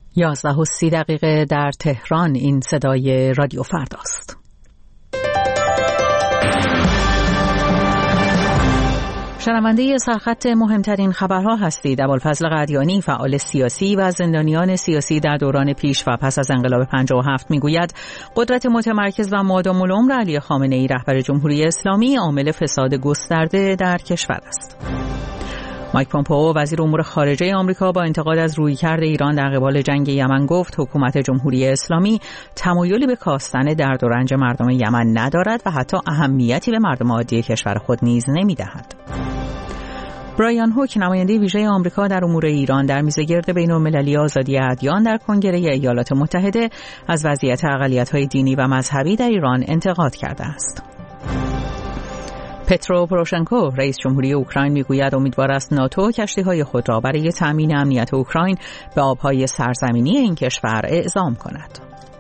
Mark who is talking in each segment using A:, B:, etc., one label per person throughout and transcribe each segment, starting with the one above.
A: 11:30 در تهران. این صدای رادیو فرداست. شنونده سرخط مهمترین خبرها هستید. ابوالفضل قدیانی، فعال سیاسی و زندانیان سیاسی در دوران پیش و پس از انقلاب 57 میگوید قدرت متمرکز و مادام العمر علی خامنه‌ای رهبر جمهوری اسلامی عامل فساد گسترده در کشور است. مایک پومپئو وزیر امور خارجه آمریکا با انتقاد از رویکرد ایران در قبال جنگ یمن گفت حکومت جمهوری اسلامی تمایلی به کاستن درد و رنج مردم یمن ندارد و حتی اهمیتی به مردم عادی کشور خود نیز نمی‌دهد. برایان هوک، نماینده ویژه آمریکا در امور ایران، در میزگرد بین‌المللی آزادی ادیان در کنگره ایالات متحده از وضعیت اقلیت‌های دینی و مذهبی در ایران انتقاد کرده است. پترو پوروشنکو، رئیس جمهوری اوکراین، میگوید امیدوار است ناتو کشتی‌های خود را برای تأمین امنیت اوکراین به آب‌های سرزمینی این کشور اعزام کند.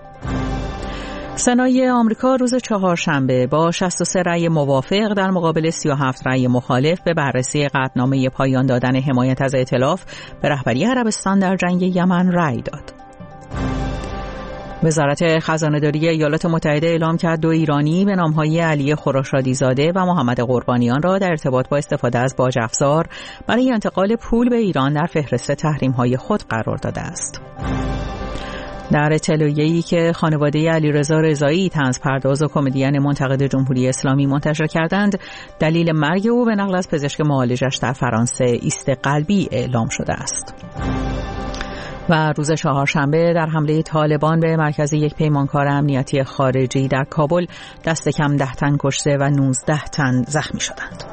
A: سنای آمریکا روز چهارشنبه با 63 رأی موافق در مقابل 37 رأی مخالف به بررسی قطعنامه پایان دادن حمایت از ائتلاف به رهبری عربستان در جنگ یمن رأی داد. وزارت خزانه‌داری ایالات متحده اعلام کرد 2 ایرانی به نام‌های علی خراشادی زاده و محمد قربانیان را در ارتباط با استفاده از باج افزار برای انتقال پول به ایران در فهرست تحریم‌های خود قرار داده است. در اطلاعیه‌ای که خانواده علیرضا رضایی، طنزپرداز و کمدین منتقد جمهوری اسلامی منتشر کردند، دلیل مرگ او به نقل از پزشک معالجش در فرانسه ایست قلبی اعلام شده است. و روز چهارشنبه در حمله طالبان به مرکز یک پیمانکار امنیتی خارجی در کابل دست کم 10 تن کشته و 19 تن زخمی شدند.